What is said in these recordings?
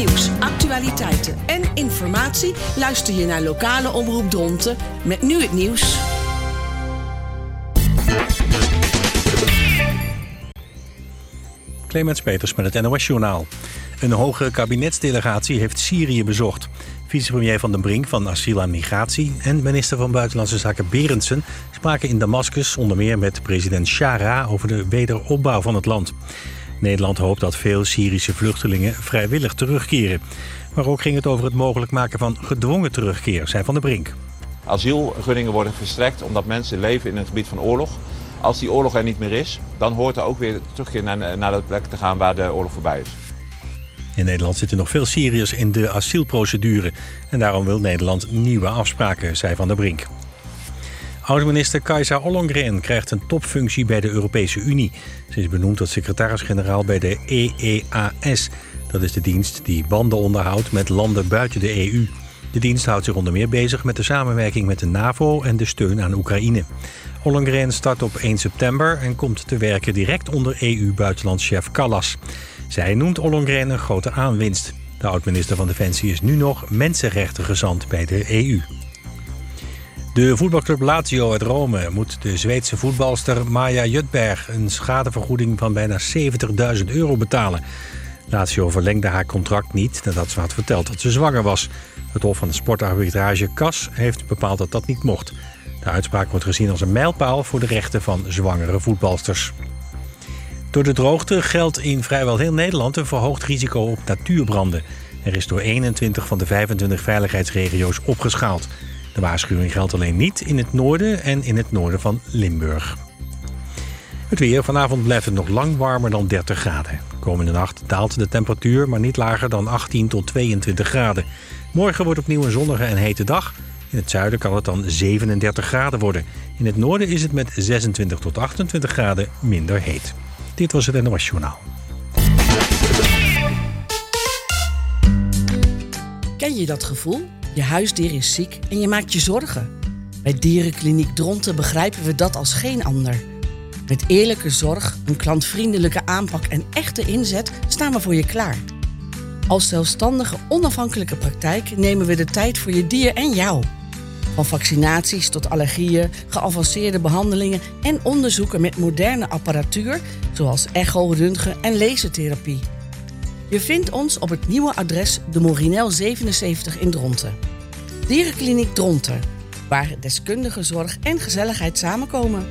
nieuws, actualiteiten en informatie luister je naar Lokale Omroep Dronten met nu het nieuws. Clemens Peters met het NOS-journaal. Een hoge kabinetsdelegatie heeft Syrië bezocht. Vicepremier Van den Brink van Asiel en Migratie en minister van Buitenlandse Zaken Berendsen spraken in Damascus onder meer met president Shara over de wederopbouw van het land. Nederland hoopt dat veel Syrische vluchtelingen vrijwillig terugkeren. Maar ook ging het over het mogelijk maken van gedwongen terugkeer, zei Van den Brink. Asielvergunningen worden verstrekt omdat mensen leven in een gebied van oorlog. Als die oorlog er niet meer is, dan hoort er ook weer terugkeer naar de plek te gaan waar de oorlog voorbij is. In Nederland zitten nog veel Syriërs in de asielprocedure. En daarom wil Nederland nieuwe afspraken, zei Van der Brink. Oud-minister Kajsa Ollongren krijgt een topfunctie bij de Europese Unie. Ze is benoemd tot secretaris-generaal bij de EEAS. Dat is de dienst die banden onderhoudt met landen buiten de EU. De dienst houdt zich onder meer bezig met de samenwerking met de NAVO en de steun aan Oekraïne. Ollongren start op 1 september en komt te werken direct onder EU-buitenlandschef Kallas. Zij noemt Ollongren een grote aanwinst. De oud-minister van Defensie is nu nog mensenrechtengezant bij de EU. De voetbalclub Lazio uit Rome moet de Zweedse voetbalster Maja Jutberg een schadevergoeding van bijna €70.000 betalen. Lazio verlengde haar contract niet nadat ze had verteld dat ze zwanger was. Het Hof van de Sportarbitrage CAS heeft bepaald dat dat niet mocht. De uitspraak wordt gezien als een mijlpaal voor de rechten van zwangere voetbalsters. Door de droogte geldt in vrijwel heel Nederland een verhoogd risico op natuurbranden. Er is door 21 van de 25 veiligheidsregio's opgeschaald. De waarschuwing geldt alleen niet in het noorden en in het noorden van Limburg. Het weer. Vanavond blijft het nog lang warmer dan 30 graden. Komende nacht daalt de temperatuur, maar niet lager dan 18 tot 22 graden. Morgen wordt opnieuw een zonnige en hete dag. In het zuiden kan het dan 37 graden worden. In het noorden is het met 26 tot 28 graden minder heet. Dit was het NOS Journaal. Ken je dat gevoel? Je huisdier is ziek en je maakt je zorgen. Bij Dierenkliniek Dronten begrijpen we dat als geen ander. Met eerlijke zorg, een klantvriendelijke aanpak en echte inzet staan we voor je klaar. Als zelfstandige, onafhankelijke praktijk nemen we de tijd voor je dier en jou. Van vaccinaties tot allergieën, geavanceerde behandelingen en onderzoeken met moderne apparatuur, zoals echo, röntgen en lasertherapie. Je vindt ons op het nieuwe adres de Morinel 77 in Dronten. Dierenkliniek Dronten, waar deskundige zorg en gezelligheid samenkomen.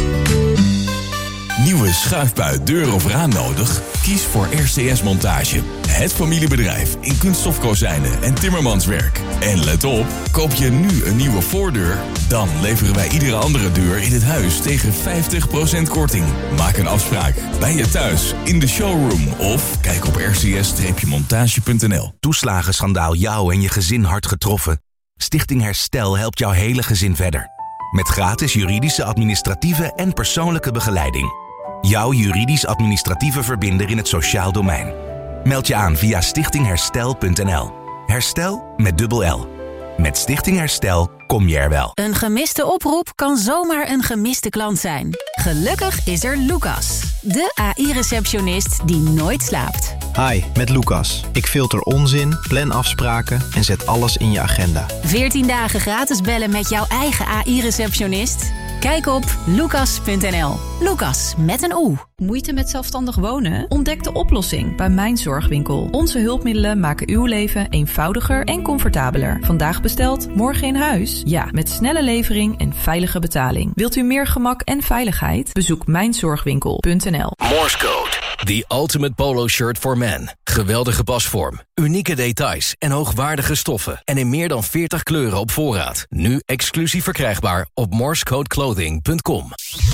Nieuwe schuifbui, deur of raam nodig? Kies voor RCS Montage. Het familiebedrijf in kunststofkozijnen en timmermanswerk. En let op, koop je nu een nieuwe voordeur? Dan leveren wij iedere andere deur in het huis tegen 50% korting. Maak een afspraak bij je thuis, in de showroom of kijk op rcs-montage.nl. Toeslagenschandaal jou en je gezin hard getroffen? Stichting Herstel helpt jouw hele gezin verder. Met gratis juridische, administratieve en persoonlijke begeleiding. Jouw juridisch-administratieve verbinder in het sociaal domein. Meld je aan via stichtingherstel.nl. Herstel met dubbel L. Met Stichting Herstel kom je er wel. Een gemiste oproep kan zomaar een gemiste klant zijn. Gelukkig is er Lucas, de AI-receptionist die nooit slaapt. Hi, met Lucas. Ik filter onzin, plan afspraken en zet alles in je agenda. 14 dagen gratis bellen met jouw eigen AI-receptionist? Kijk op lucas.nl. Lucas met een O. Moeite met zelfstandig wonen? Ontdek de oplossing bij Mijn Zorgwinkel. Onze hulpmiddelen maken uw leven eenvoudiger en comfortabeler. Vandaag besteld, morgen in huis? Ja, met snelle levering en veilige betaling. Wilt u meer gemak en veiligheid? Bezoek mijnzorgwinkel.nl. Morse Code. The ultimate polo shirt for men. Geweldige pasvorm, unieke details en hoogwaardige stoffen. En in meer dan 40 kleuren op voorraad. Nu exclusief verkrijgbaar op morsecodeclothing.com.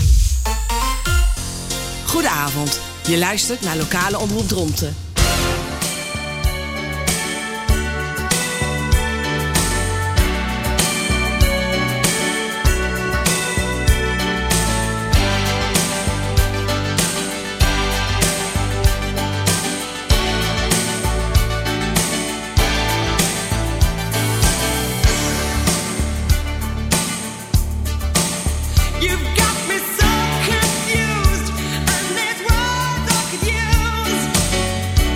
Goedenavond. Je luistert naar Lokale Omroep Dronten. Confused, and there's words I could use.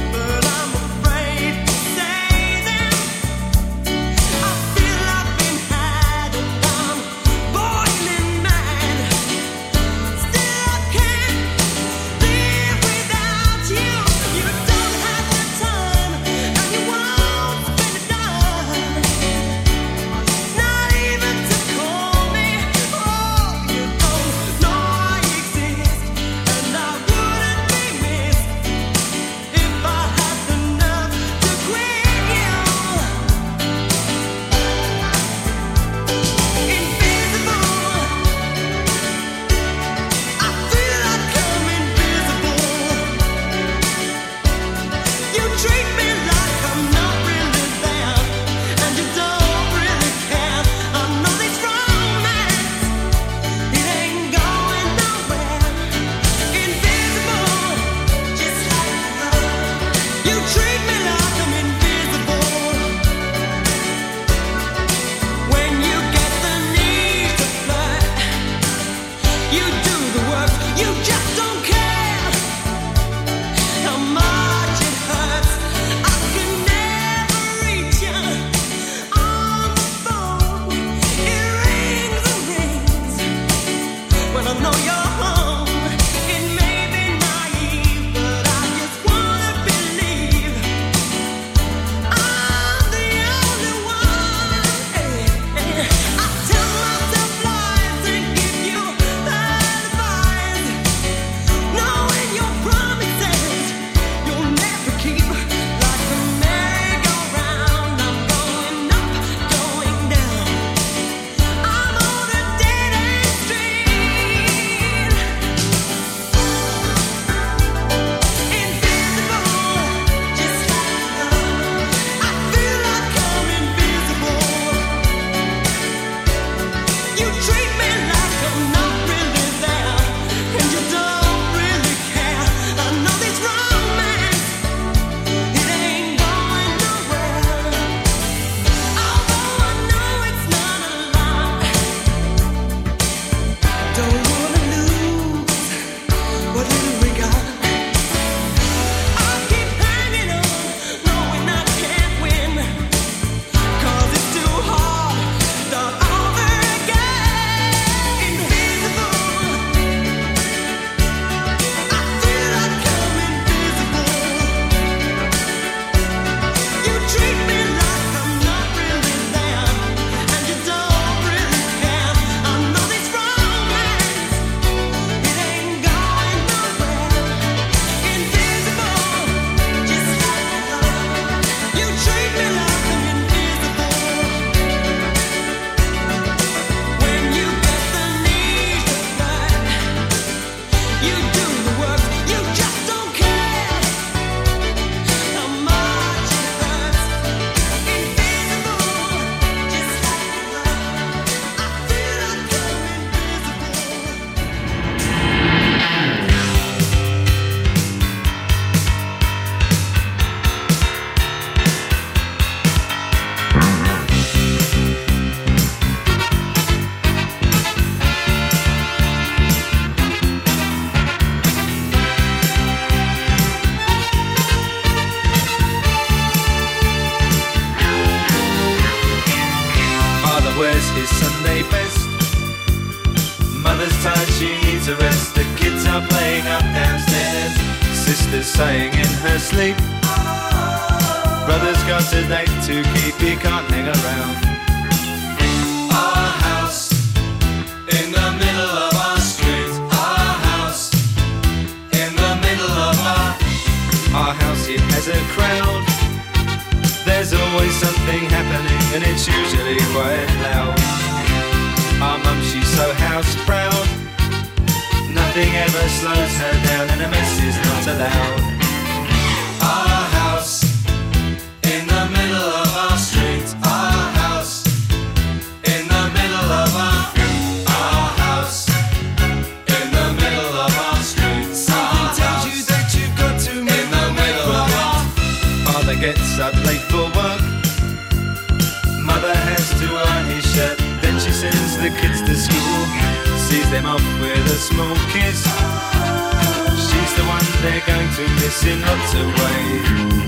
his Sunday best. Mother's tired, she needs a rest. The kids are playing up downstairs. Sister's sighing in her sleep. Brother's got a date to keep, he can't hang around. Our house in the middle of our street. Our house in the middle of our house, it has a crowd. There's always something happening and it's usually quite loud. Our mum, she's so house proud. Nothing ever slows her down and a mess is not allowed. Our house in the middle of our street. Our house in the middle of our house in the middle of our street. Something tells you that you've got to move in the middle of our. Father gets up late for work. Mother has to iron his shirt. Then she sends the kids to school, sees them off with a small kiss. She's the one they're going to miss in lots of ways.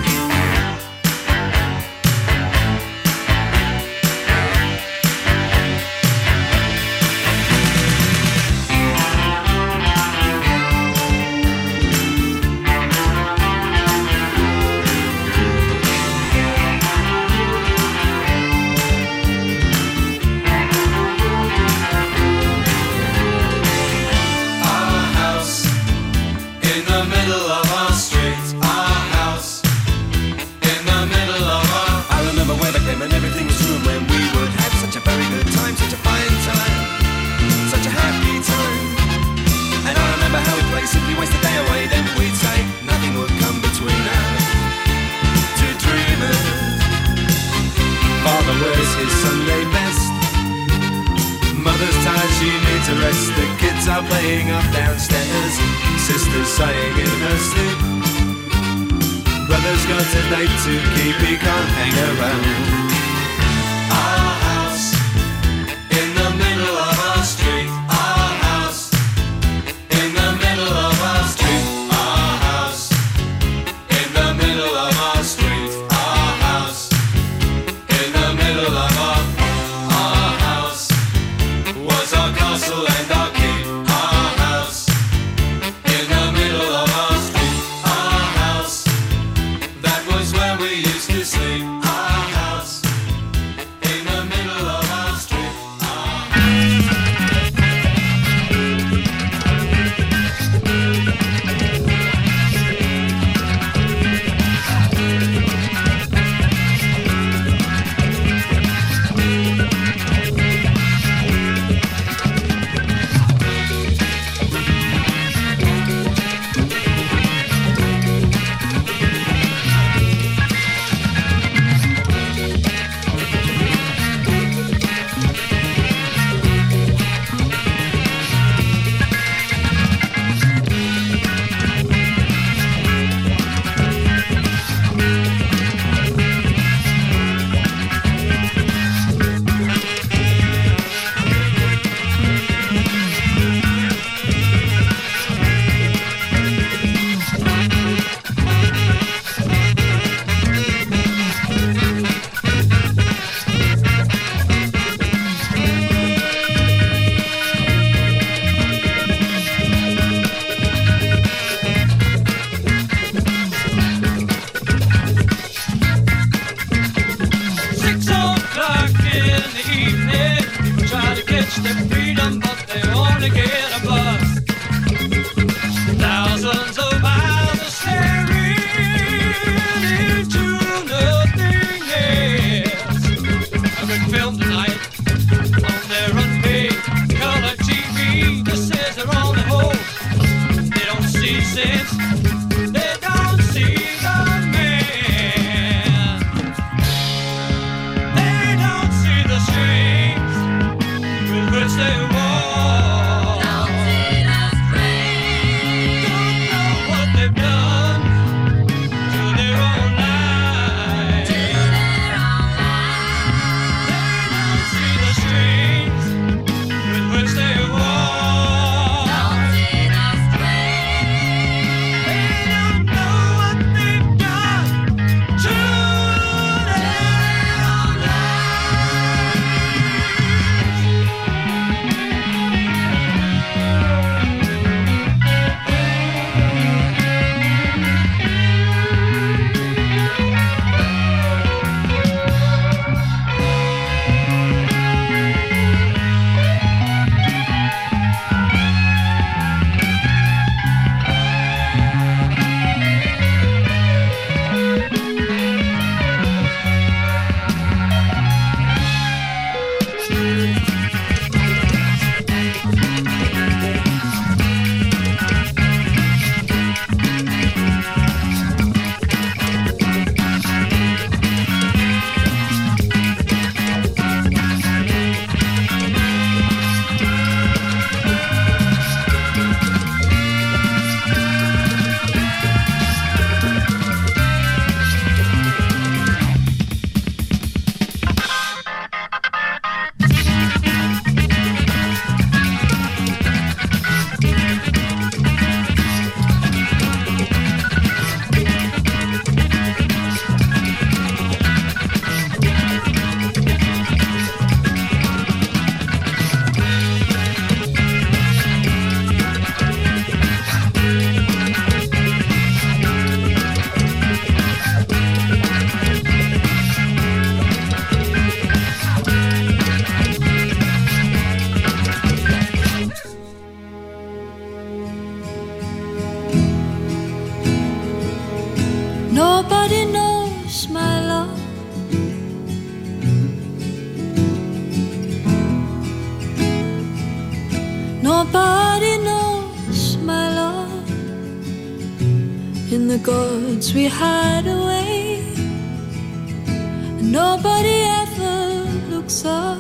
the gods we hide away, and nobody ever looks up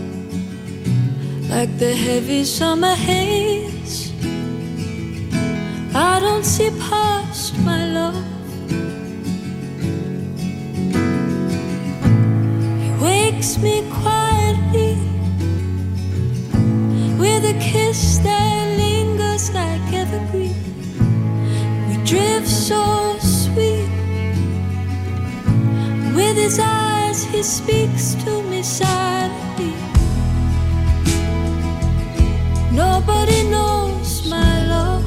like the heavy summer haze. I don't see past my love. He wakes me quietly with a kiss that lingers like evergreen. We drift so sweet. With his eyes he speaks to me silently. Nobody knows my love.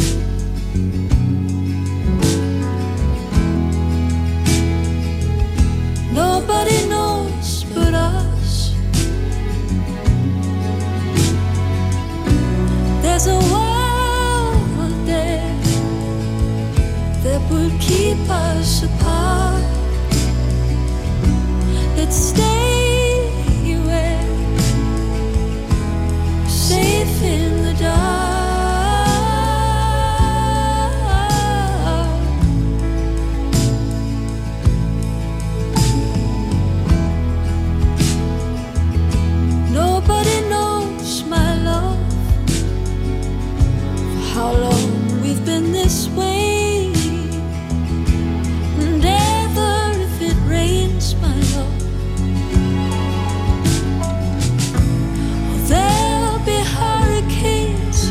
Nobody knows but us. There's a world there that would keep us apart. Let's stay where we're safe in the dark. Nobody knows my love. For how long we've been this way, and ever if it rains, my love. Oh, there'll be hurricanes,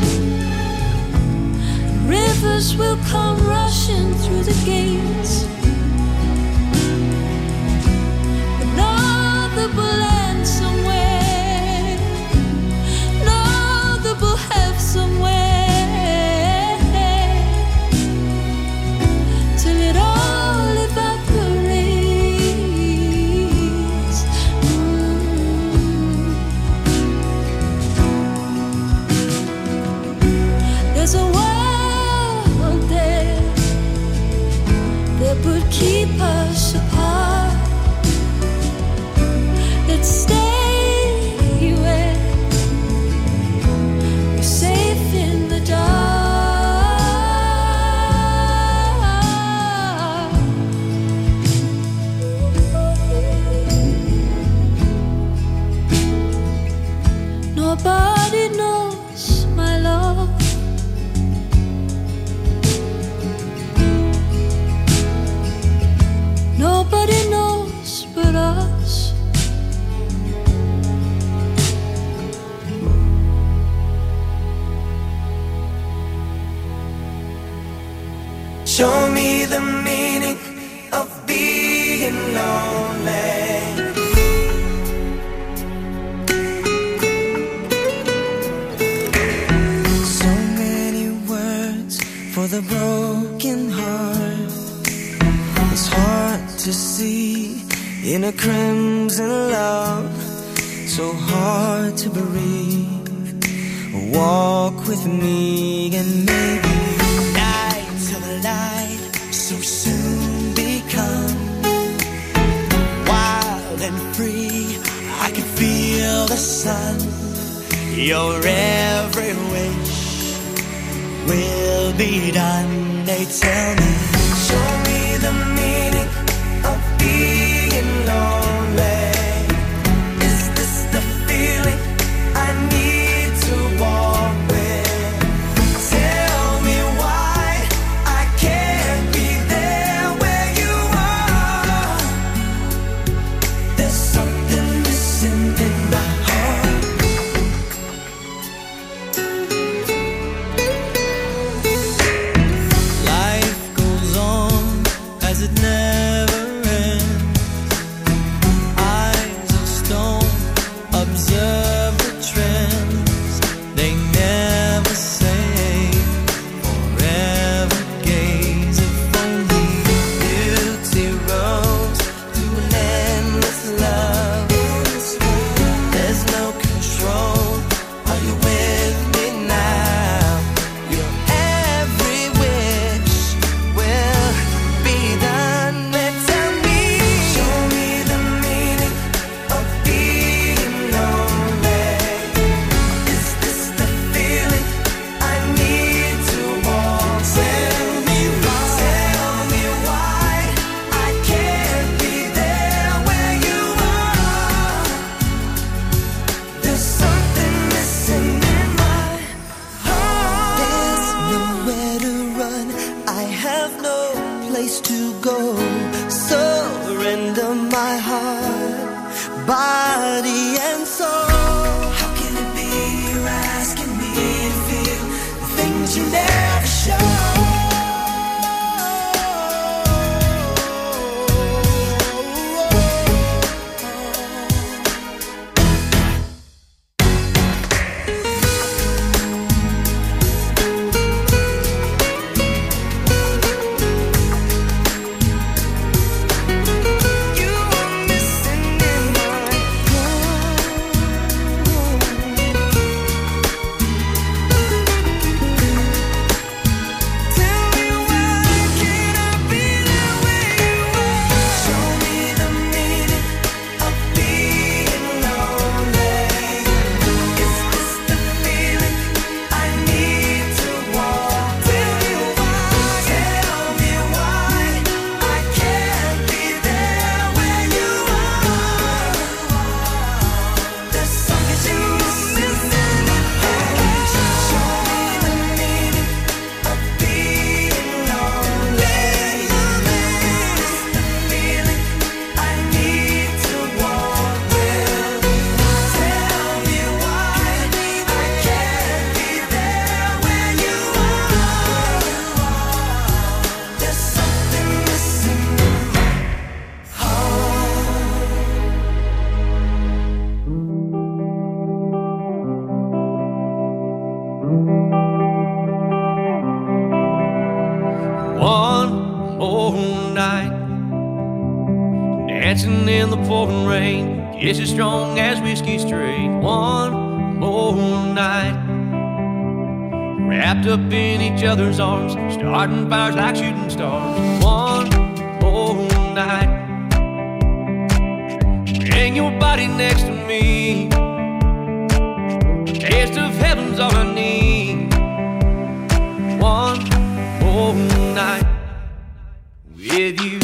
and rivers will come rushing through the gates. Another will land somewhere, another will have somewhere, till it all evaporates. There's a world there that would keep us apart. Let's stay where we're safe in the dark. Nobody knows my love. Nobody knows but us. Show me the meaning of being lonely. So many words for the broken heart. It's hard to see in a crimson love. So hard to breathe. Walk with me and maybe light so soon become wild and free. I can feel the sun. Your every wish will be done. They tell me, show me the meaning of being lonely. Is this the feeling I need to walk with? Tell me why I can't be there where you are. There's something missing in my heart. Life goes on as it my heart, body and soul. How can it be you're asking me to feel the things you never show? Dancing in the pouring rain, it's as strong as whiskey straight. One more night, wrapped up in each other's arms, starting fires like shooting stars. One more night, bring your body next to me. A taste of heaven's all I need. One more night with you.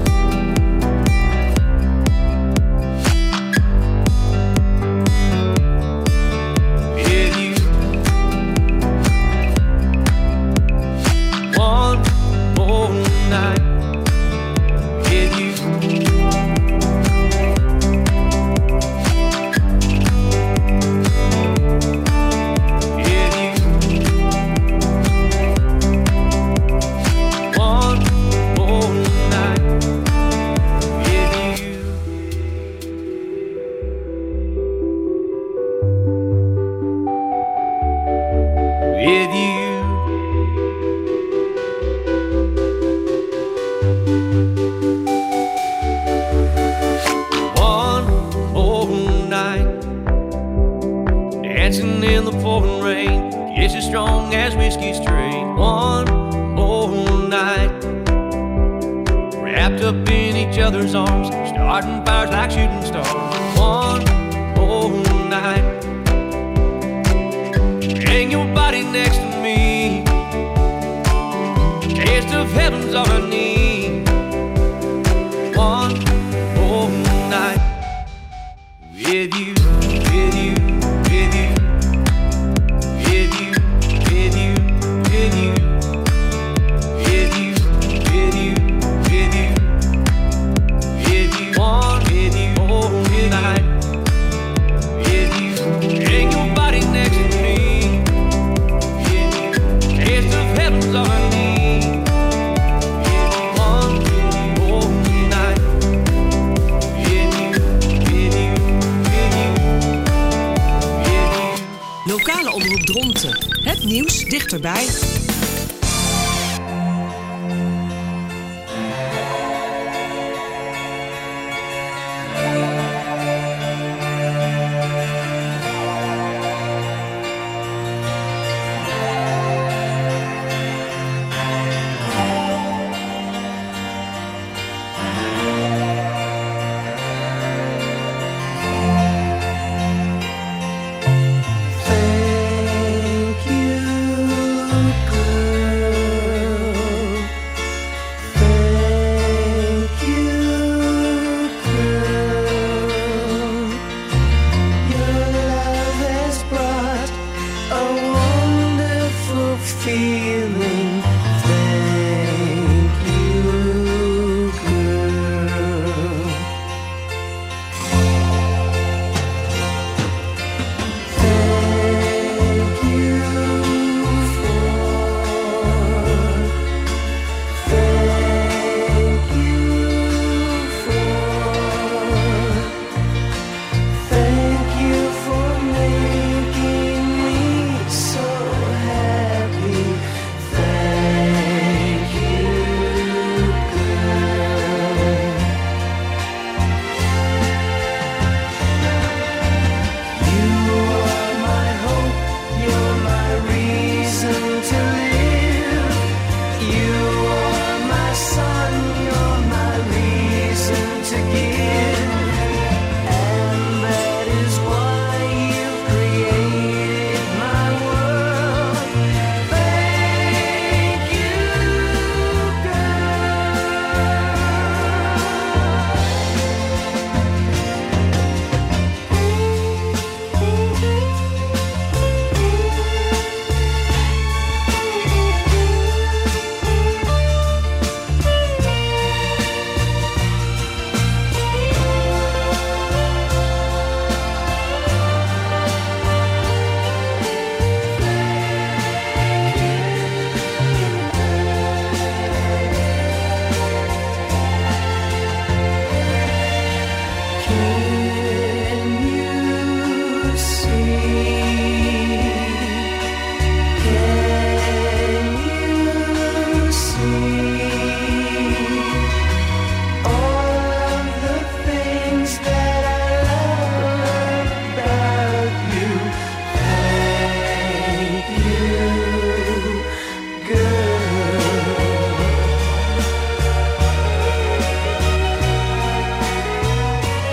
Dancing in the pouring rain, it's as strong as whiskey straight. One more night, wrapped up in each other's arms, starting fires like shooting stars. One more night, bring your body next to me. Taste of heaven's all I need. One more night with you, with you. Lokale omroep Dronten. Het nieuws dichterbij. Thank you, good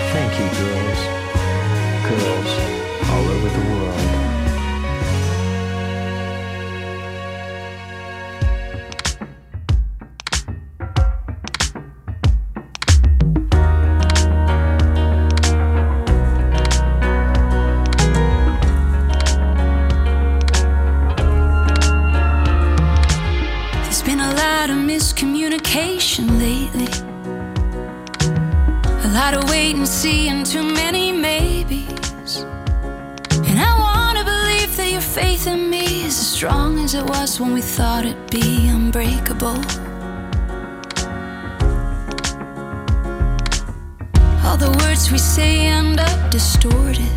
Thank you, girls. Girls all over the world. There's been a lot of miscommunication lately. A lot of wait and see and too many maybes. And I wanna believe that your faith in me is as strong as it was when we thought it'd be unbreakable. All the words we say end up distorted.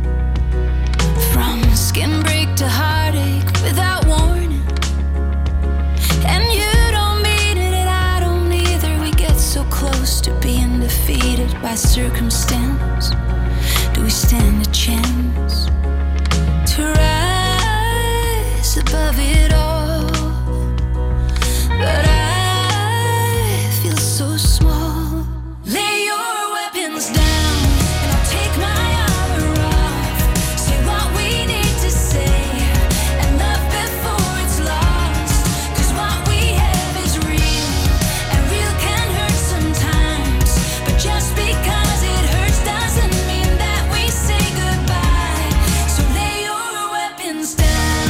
From skin break to heartache without warning. And you don't mean it and I don't either. We get so close to being defeated by circumstance. Do we stand a chance to rise above it all? But I feel so small. Lay your weapons down and I'll take my armor off. Say what we need to say and love before it's lost. 'Cause what we have is real, and real can hurt sometimes. But just because it hurts doesn't mean that we say goodbye. So lay your weapons down.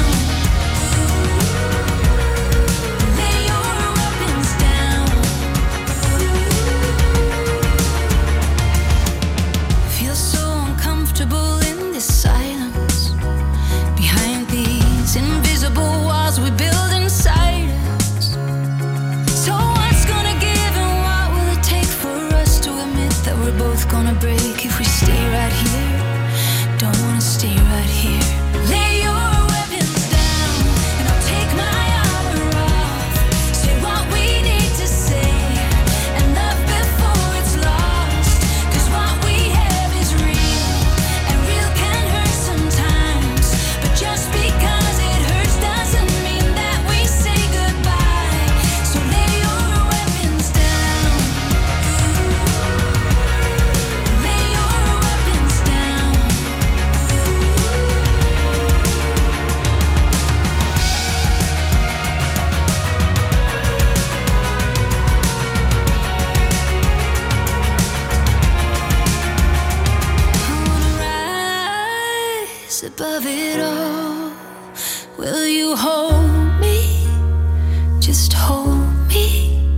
Lay your weapons down. Feel so uncomfortable in this silence. Behind these invisible walls we build inside us. So what's gonna give and what will it take for us to admit that we're both gonna break if we stay right here? Don't wanna stay right here. Lay your weapons down and I'll take my armor off. Say what we need to say and love before it's lost. 'Cause what we have is real, and real can hurt sometimes. But just because it hurts doesn't mean that we say goodbye. So lay your weapons down. Lay your weapons down. I wanna rise above it all. Will you hold me? Just hold me.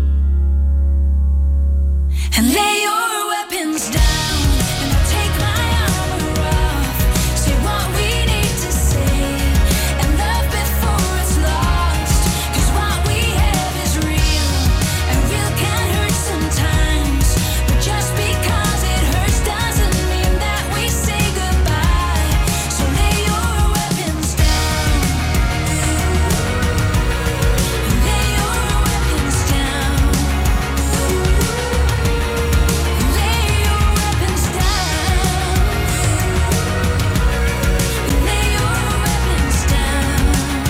And lay your weapons down and I'll take my armor off. Say what we need to say and love before it's lost. 'Cause what we have is real, and real can hurt sometimes. But just because it hurts doesn't mean that we say goodbye. So lay your weapons down. Lay your weapons down. Lay your weapons down. Lay your weapons down.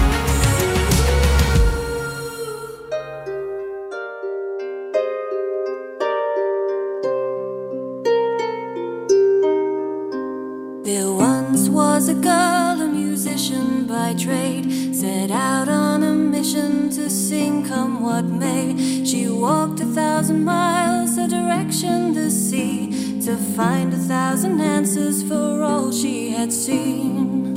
There once was a girl, a musician by trade, set out on a mission to sing come what may. She walked 1,000 miles, a direction the sea, to find 1,000 answers for all she had seen.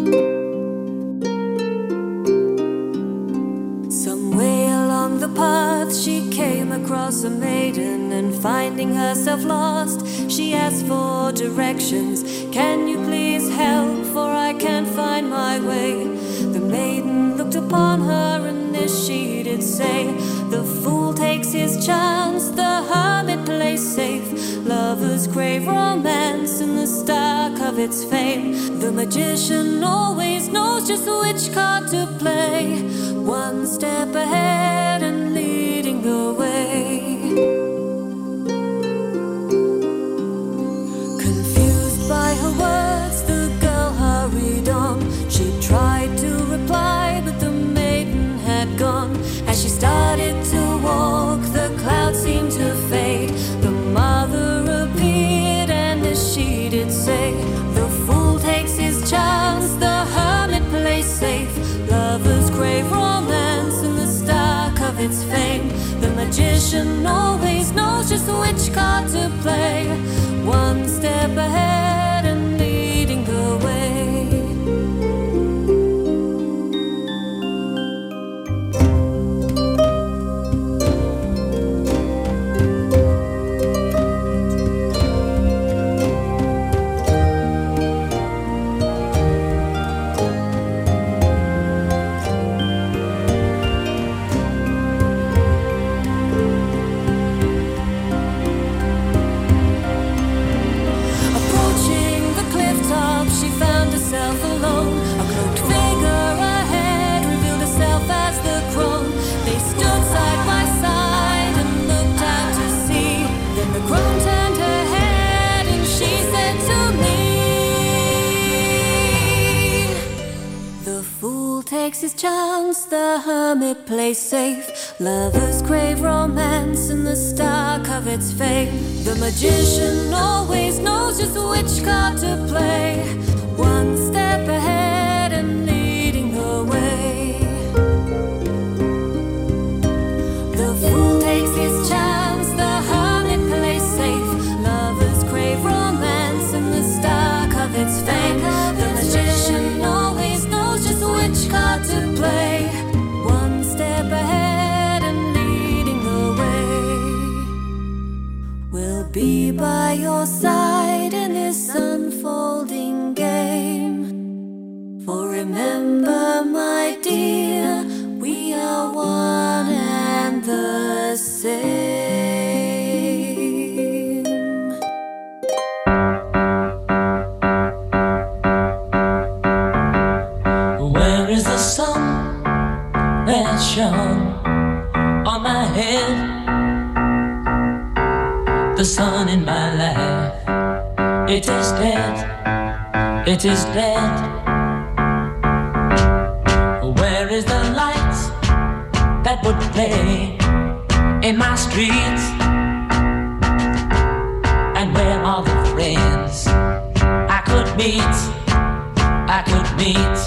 Some way along the path she came across a maiden, and finding herself lost, she asked for directions. Can you please help, for I can't find my way? The maiden looked upon her, and this she did say: the fool takes his chance, the hermit plays safe. Lovers crave romance in the stock of its fame. The magician always knows just which card to play, one step ahead and leading the way. Confused by her words, the girl hurried on. She tried to reply, but the maiden had gone. As she started to walk, the clouds seemed to fade. The mother appeared, and as his chance, the hermit plays safe. Lovers crave romance in the stock of its fame. The magician always knows just which card to play. One step ahead and leading the way. The fool takes his chance, the hermit plays safe. Lovers crave romance in the stock of its fame. The magician always knows just which card to play. One step ahead and leading the way. We'll be by your side in this unfolding game. For remember, my dear, we are one and the same. Where is the sun that shone on my head? The sun in my life, it is dead, it is dead. Where is the light that would play in my streets? And where are the friends I could meet, I could meet?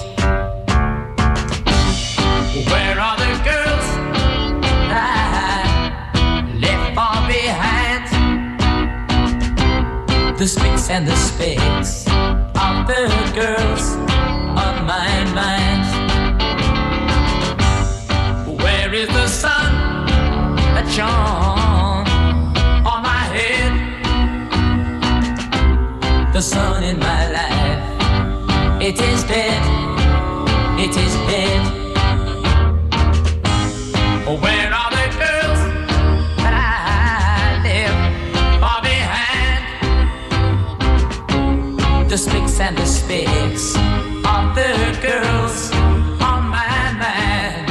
Where are the girls I left far behind? The spicks and the specks of the girls on my mind. Where is the sun that shone on my head? The sun in my life, it is dead, it is dead. Where are the girls that I left far behind? The spicks and the specks of the girls on my mind.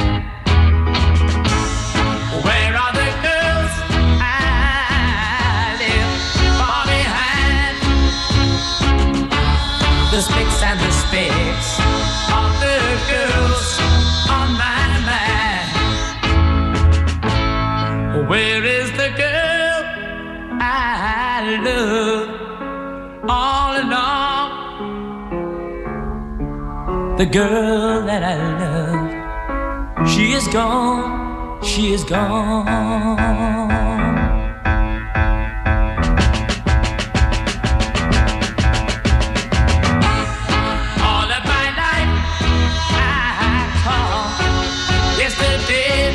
Where are the girls I left far behind? The spicks and the specks of the girls on my mind. Where is the girl I love all along? The girl that I love, she is gone, she is gone. All of my life I call yesterday.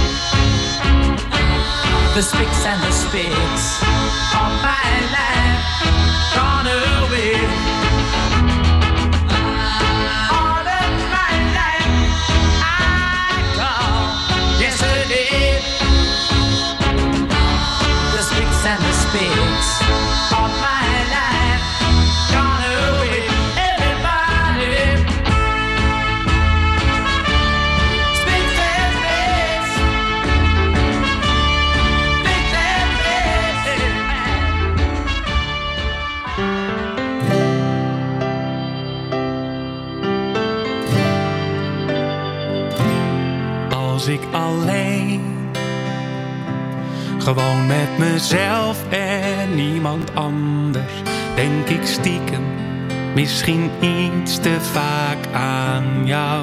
The spicks and the spicks of my life gone away. All of my life I call yesterday. The spicks and the spicks of my life gone away. Everybody, spicks and spicks. Als ik alleen, gewoon met mezelf en niemand anders, denk ik stiekem misschien iets te vaak aan jou.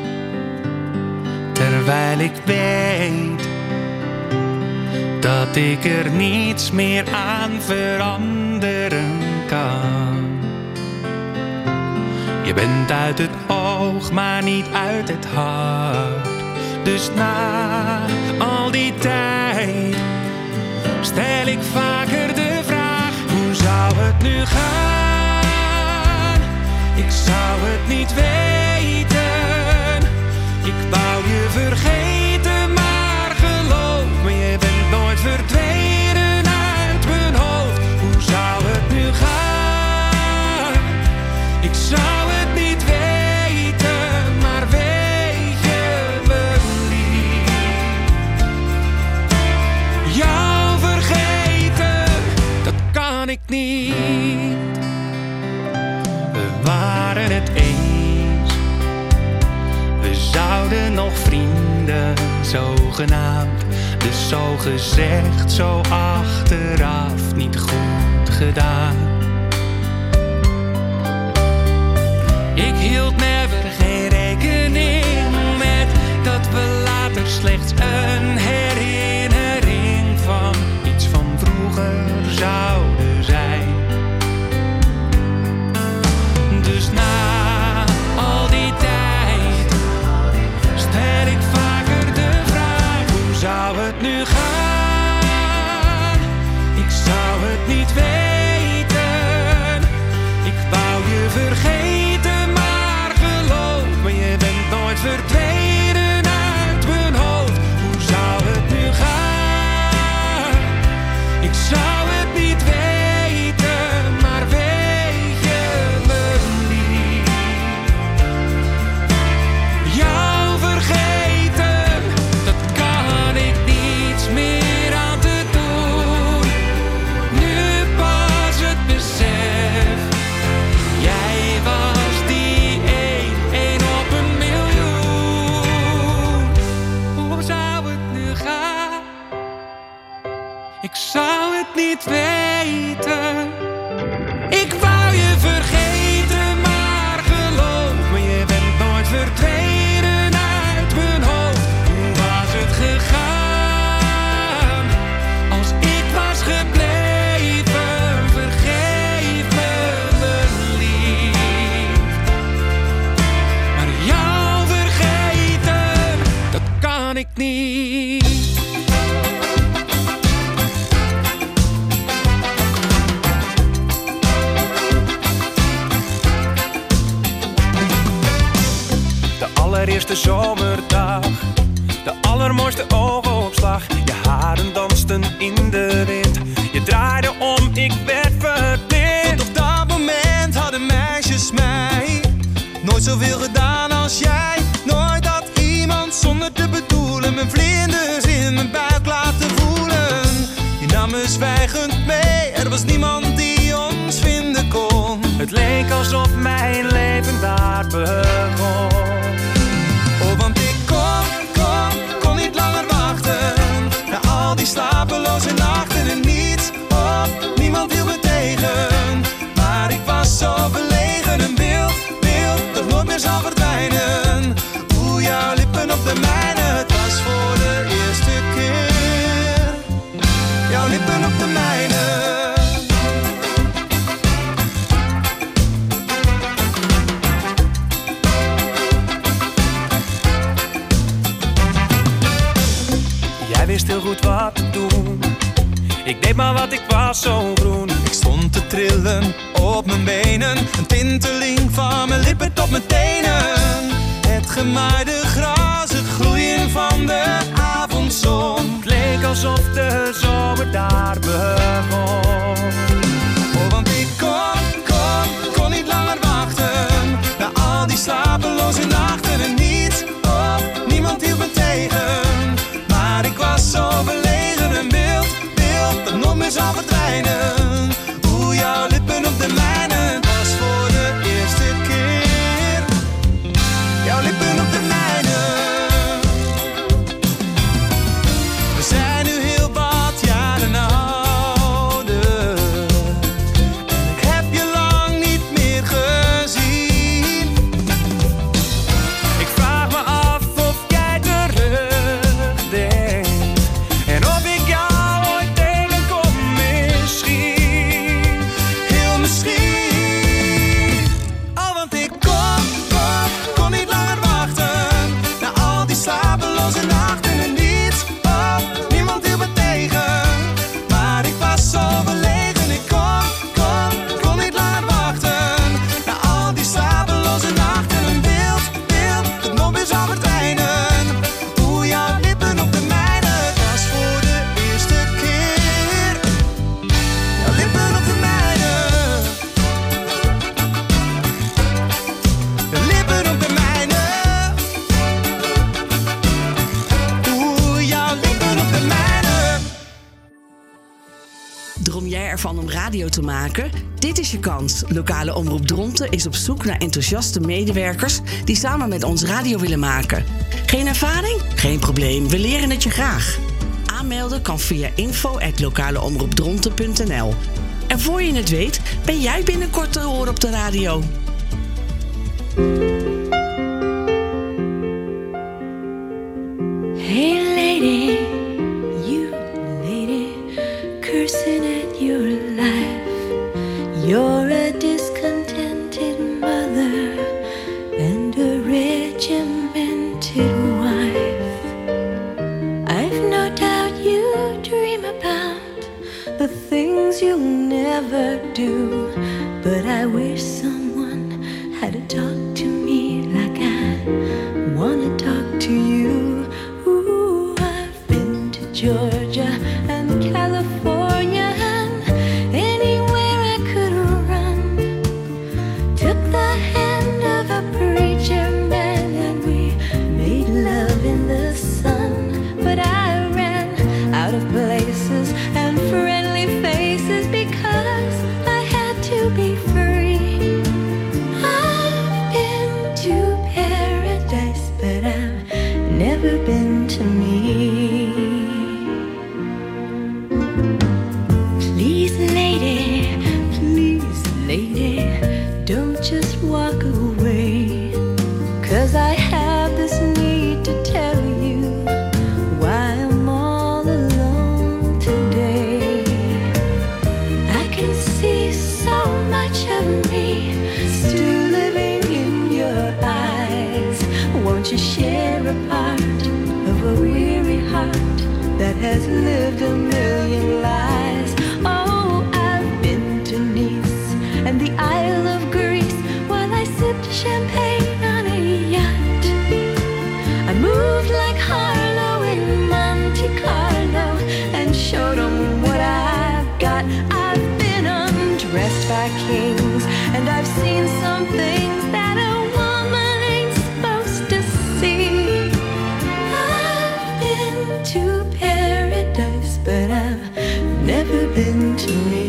Terwijl ik weet dat ik er niets meer aan veranderen kan. Je bent uit het oog, maar niet uit het hart. Dus na al die tijd stel ik vaker de vraag: hoe zou het nu gaan? Ik zou het niet weten. Ik wou je vergeten, maar geloof me, je bent nooit verdwenen uit mijn hoofd. Hoe zou het nu gaan? Ik zou het niet weten, maar weet je me lief. Jou vergeten, dat kan ik niet. We waren het eens, we zouden zogenaamd. Dus zo gezegd, zo achteraf niet goed gedaan. Ik hield never geen rekening met dat we later slechts een herinnering van iets van vroeger zouden zijn. Dus na al die tijd stel ik vaker de vraag: hoe zou het nu gaan? Ik zou het niet weten. Ik wou je vergeten, maar geloof me, je bent nooit verdwenen uit mijn hoofd. Hoe zou het nu gaan? Ik zou het niet weten, maar weet je me lief. Jou vergeten, dat kan ik niets meer aan te doen. Nu pas het besef, jij was die één op een miljoen. Hoe zou het nu gaan? Ik zou het niet weten. Ik wou je vergeten, maar geloof me, je bent nooit verdwenen uit mijn hoofd. Hoe was het gegaan als ik was gebleven? Vergeef me, mijn lief. Maar jou vergeten, dat kan ik niet. De allereerste zomerdag, de allermooiste oogopslag. Je haren dansten in de wind, je draaide om, ik werd verblind. Tot op dat moment hadden meisjes mij nooit zoveel gedaan als jij. Nooit had iemand zonder te bedoelen mijn vlinders in mijn buik laten voelen. Je nam me zwijgend mee, er was niemand die ons vinden kon. Het leek alsof mijn leven daar begon. Oh, want ik kon niet langer wachten. Na al die slapeloze nachten en niets, oh, niemand hield me tegen. Maar ik was zo verlegen, een beeld dat nooit meer zal verdwijnen. Hoe jouw lippen op de mijne, het was voor de eerste keer. Jouw lippen op de mijne. Jij wist heel goed wat te doen. Ik deed maar wat, ik was zo groen. Ik stond te trillen op mijn benen, een tinteling van mijn lippen tot mijn tenen. Het gemaaide gras, het gloeien van de avondzon. Het leek alsof de zomer daar begon. Oh, want ik kon niet langer wachten. Na al die slapeloze nachten en niets, oh, niemand hield me tegen. Maar ik was zo verlegen, een beeld dat nooit meer zal verdwijnen. Hoe jouw lippen op de mijne, het was voor de eerste keer. Jouw lippen op de mijne. We zijn nu heel wat jaren ouder. En ik heb je lang niet meer gezien. Ik vraag me af of jij terugdenkt en of ik jou ooit tegenkom, misschien. Heel misschien. Oh, want ik kon niet langer wachten. Na al die slapeloze nachten en niets, oh, niemand hield me tegen. Maar ik was zo verlegen, ik kon niet langer wachten. Na al die slapeloze nachten, een beeld dat nooit meer zal verdwijnen. Hoe jouw lippen op de mijne, het was voor de eerste keer. Jouw lippen op de mijne. De lippen op de mijne. Oeh, jouw lippen op de mijne. Droom jij ervan om radio te maken? Dit is je kans. Lokale Omroep Dronten is op zoek naar enthousiaste medewerkers die samen met ons radio willen maken. Geen ervaring? Geen probleem, we leren het je graag. Aanmelden kan via info@lokaleomroepdronten.nl. En voor je het weet, ben jij binnenkort te horen op de radio. Hey lady, you lady, cursing at your life. You're a discontented mother and a regimented wife. I've no doubt you dream about the things you'll never do, but I wish someone had to talk to me like I wanna talk to you. Ooh, I've been to Georgia and California and anywhere I could run. Took the hand of a preacher man and we made love in the sun. But I ran out of places and friendly faces because I had to be free. I've been to paradise, but I've never been to me. Please, lady, don't just walk away, 'cause I have this need to tell you why I'm all alone today. I can see so much of me still living in your eyes. Won't you share a part of a weary heart that has lived a million lives? Oh, I've been to Nice and the Isle of Greece while I sipped champagne on a yacht. I moved like Harlow in Monte Carlo and showed them what I've got. I've been undressed by kings and I've seen some things that a woman ain't supposed to see. I've been to paradise, but I've never been to me.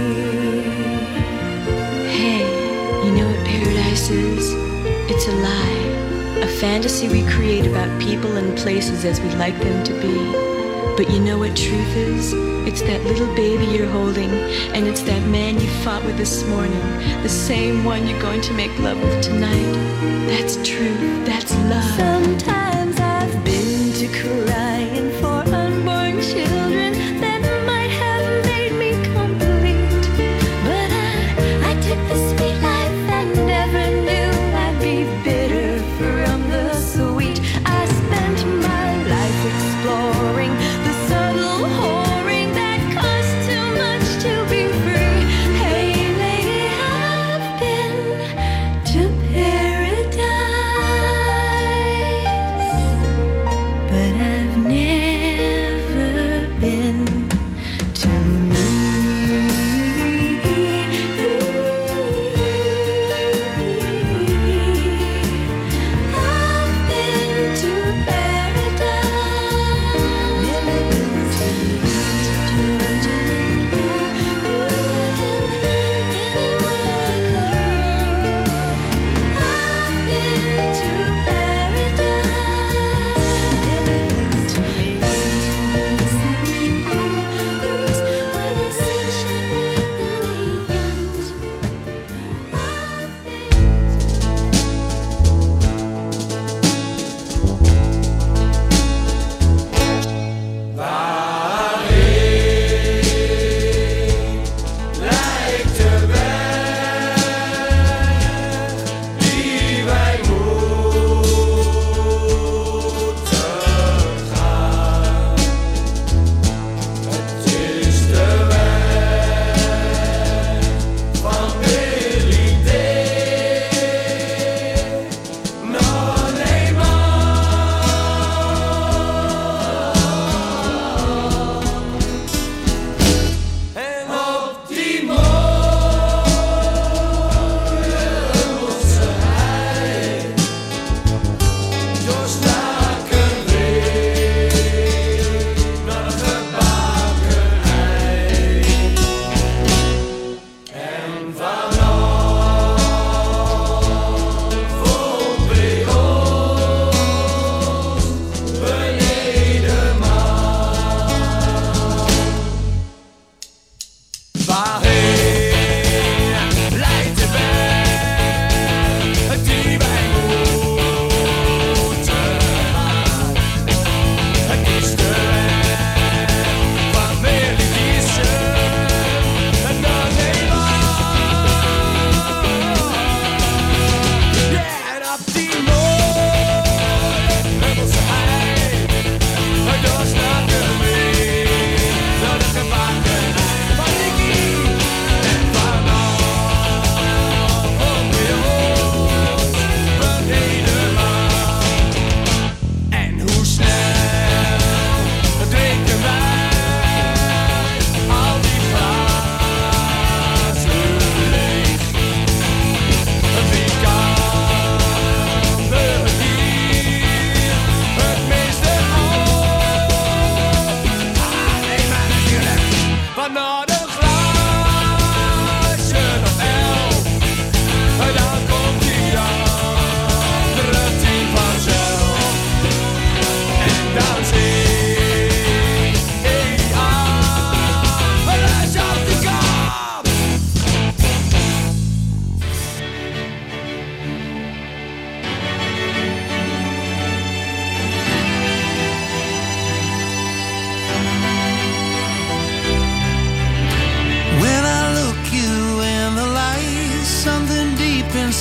Hey, you know what paradise is? It's a lie, a fantasy we create about people and places as we like them to be. But you know what truth is? It's that little baby you're holding, and it's that man you fought with this morning, the same one you're going to make love with tonight. That's truth, that's love. Sometimes I've been to crying for unborn children that might have made me complete. But I took the sweet life and never knew I'd be bitter from the sweet. I spent my life exploring the subtle whoring that costs too much to be free. Hey lady, I've been to paradise.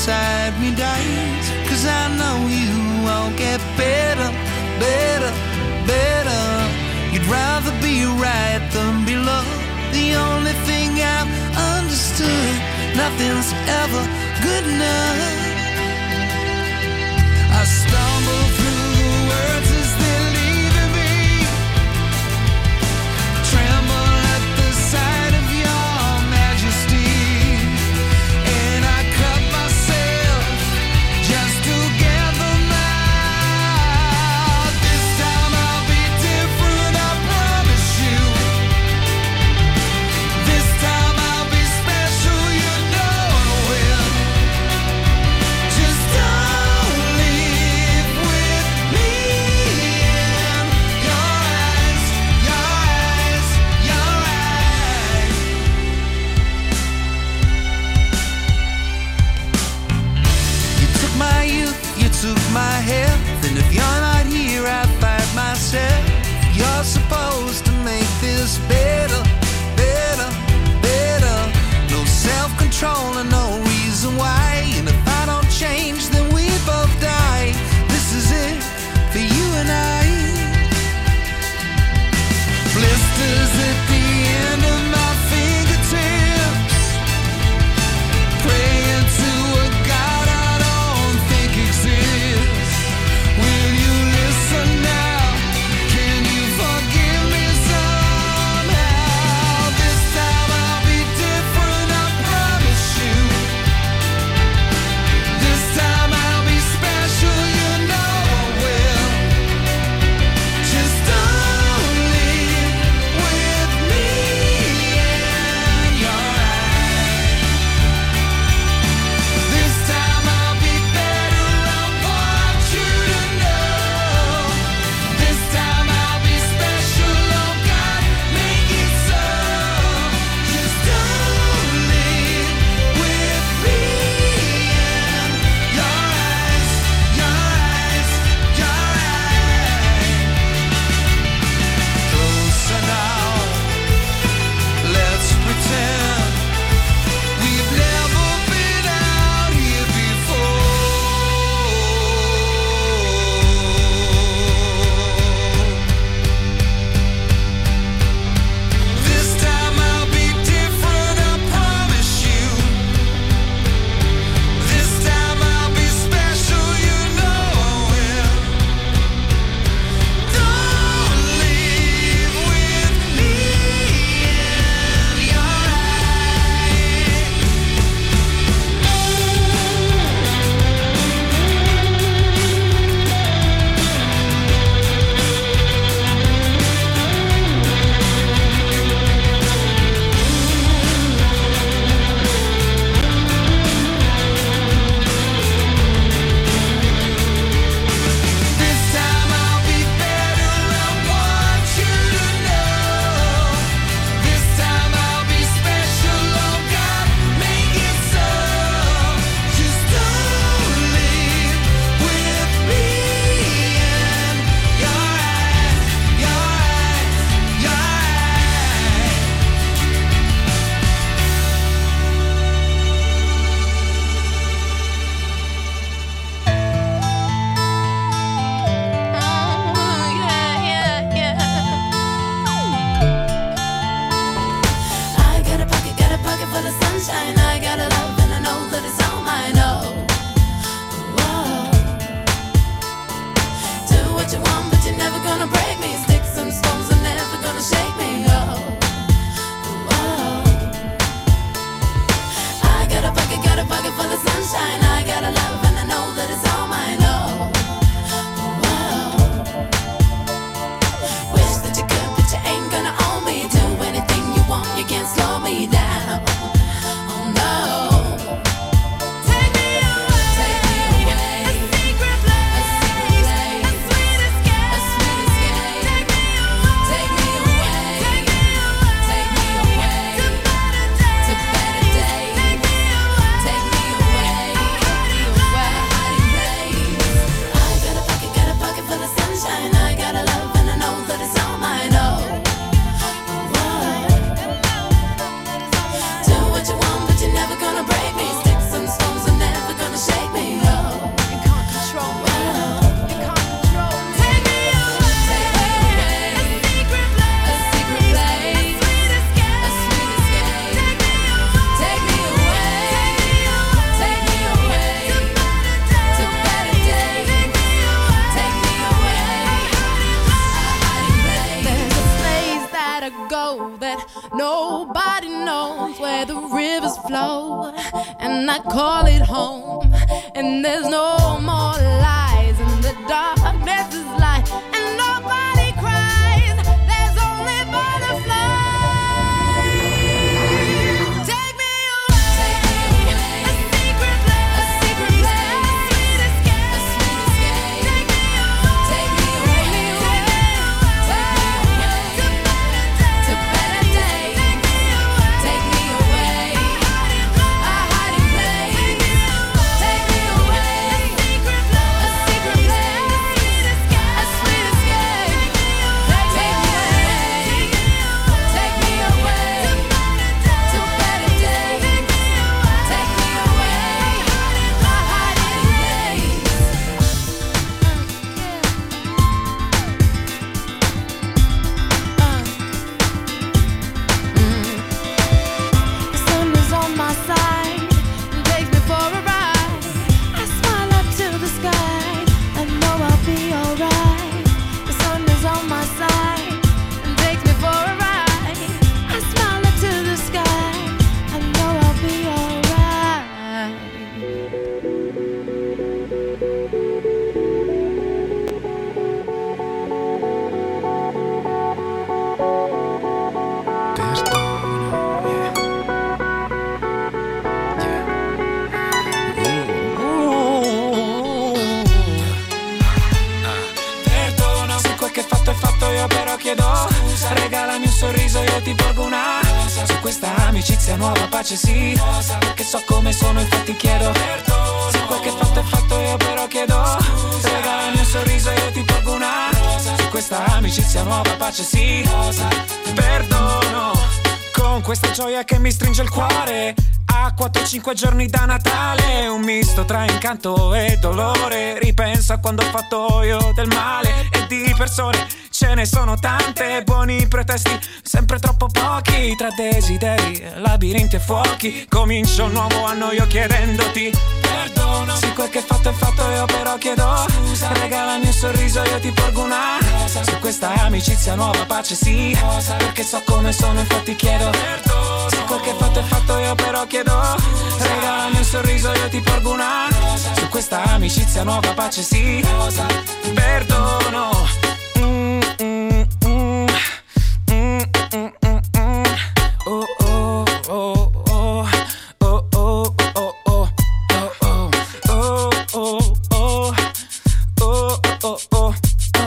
beside me dies. 'Cause I know you won't get better, better, better. You'd rather be right than be loved. The only thing I've understood, nothing's ever good enough. I stumble through the words as they're leaving me, tremble at the sight of your majesty, and I cut myself just to get them out. This time I'll be different, I promise you. This time I'll be special, you know I will. Just don't leave with me in your eyes, your eyes, your eyes. You took my youth, you took my health, and if you're not here, I fight myself. You're supposed to make this better, better, better. No self-control and no reason why. And if I don't change, then we both die. This is it for you and I. Blisters at the end of my fingertips, praying to a God I don't think exists. Will you listen now? Can you forgive me somehow? This time I'll be different, I promise you. mountains where the rivers flow, and I call it home. And there's no more lies, and the darkness is light, and nobody cries. There's only butterflies. Take me away, a secret place, a sweet escape. Take me away, to better days. Take me away, a hiding place. Take me away, a secret place, a sweet escape. Take me away, take me away, to better days. Take me away, a hiding place. The sun is on my side and takes me for a ride. I smile up to the sky, I know I'll be alright. The sun is on my side and takes me for a ride. I smile up to the sky, I know I'll be alright. Perdono se quel che fatto è fatto, io però chiedo scusa. Regalami un sorriso, io ti porgo una rosa. Su questa amicizia nuova pace sì, perché so come sono, infatti chiedo perdono. Se quel che fatto è fatto, io però chiedo scusa. Regalami un sorriso, io ti porgo una rosa. Su questa amicizia nuova pace sì, perdono. Con questa gioia che mi stringe il cuore, a 4-5 giorni da Natale, un misto tra incanto e dolore. Ripenso a quando ho fatto io del male, e di persone ce ne sono tante. Buoni pretesti, sempre troppo pochi, tra desideri, labirinti e fuochi. Comincio un nuovo anno io chiedendoti perdono. Se quel che fatto è fatto, io però chiedo scusa. Regalami un sorriso, io ti porgo una rosa. Su questa amicizia nuova pace sì, perché so come sono, infatti chiedo perdono. Se quel che fatto è fatto, io però chiedo scusa. Regalami un sorriso, io ti porgo una rosa. Su questa amicizia nuova pace sì, perdono. Oh oh oh oh oh oh oh oh oh oh oh oh oh oh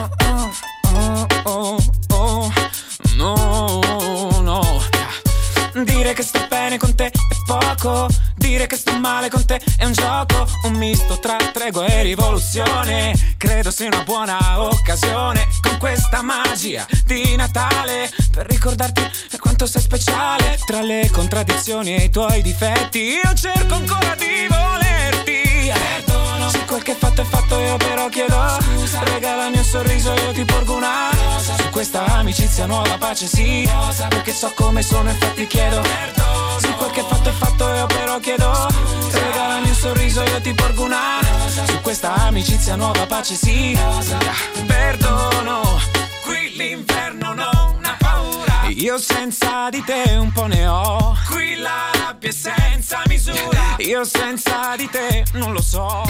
no no. Dire che sto bene con te è poco, dire che sto male con te è un gioco, un misto tra tregua e rivoluzione. Credo sia una buona occasione, con questa magia di Natale, per ricordarti quanto sei speciale. Tra le contraddizioni e i tuoi difetti, io cerco ancora di volerti. Perdono. Se quel che fatto è fatto, io però chiedo scusa. Regalami un sorriso, io ti porgo una rosa. Su questa amicizia nuova pace sì, perché so come sono, infatti chiedo perdono. Se quel che fatto è fatto, io però chiedo scusa. Regalami un sorriso, io ti porgo una rosa. Su questa amicizia nuova pace sì, perdono. Qui l'inferno non ha paura, io senza di te un po' ne ho. Qui la rabbia è senza misura, io senza di te non lo so.